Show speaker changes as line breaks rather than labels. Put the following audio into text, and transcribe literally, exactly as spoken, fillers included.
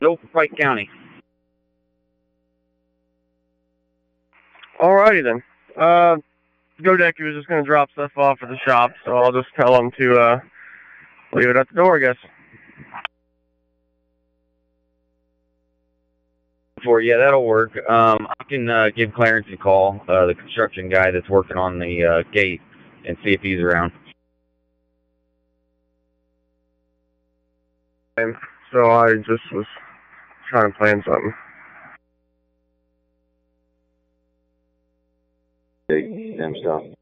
Nope, Pike County.
Alrighty then. Uh, Godecki was just going to drop stuff off at the shop, so I'll just tell him to uh, leave it at the door, I guess.
For yeah, that'll work. Um, I can uh, give Clarence a call, uh, the construction guy that's working on the uh, gate, and see if he's around.
So I just was trying to plan something.
Damn stuff.